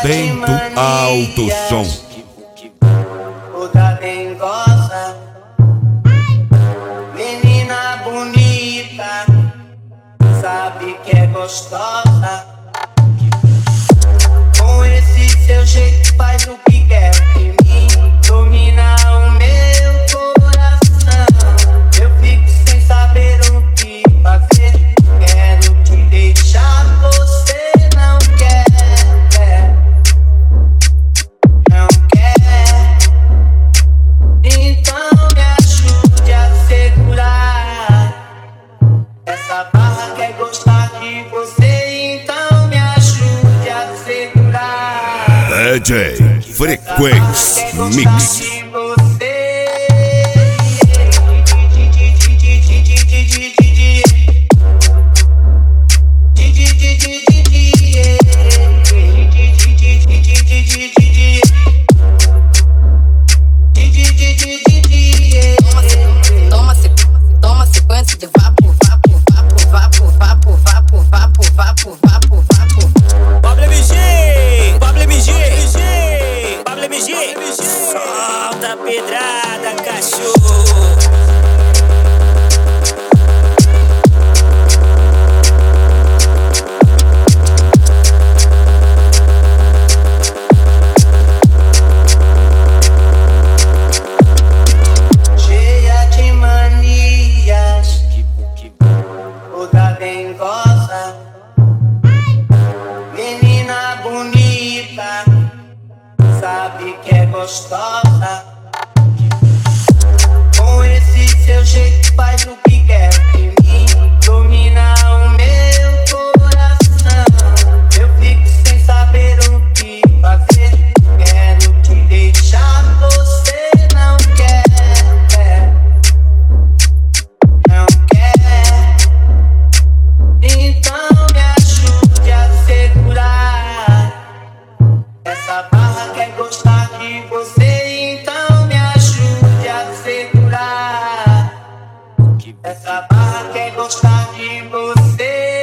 Bento Alto Som. Toda dengosa, menina bonita, sabe que é gostosa. Com esse seu jeito faz o que quer de mim, domina o meu coração. Eu fico sem saber o que fazer, quero te deixar, você não quer, não quer. Então me ajude a segurar essa barra, quer gostar de você, então me ajude a segurar. DJ Frequência Mix. Toma sequência de vapo, vapo, vapo, vapo, vapo, vapo, vapo, vapo, vapo, vapo. Pablo MG, Pablo MG, Pablo MG, solta a pedrada, cachorro. Cheia de manias, toda dengosa, menina bonita, sabe que é gostosa. Com esse seu jeito faz o que quer de mim, domina o meu coração. Eu fico sem saber o que fazer, quero te deixar, você não quer, não quer. Então me ajude a segurar essa barra, quer gostar de você, então me ajude a segurar essa barra, quer gostar de você.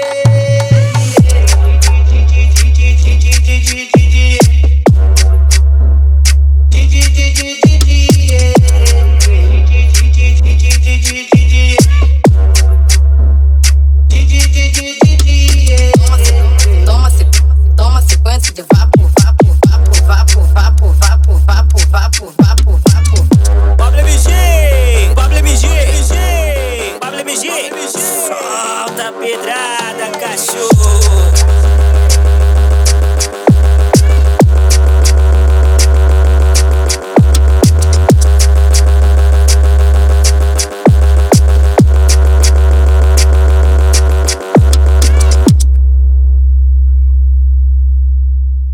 Toma sequência de vapo.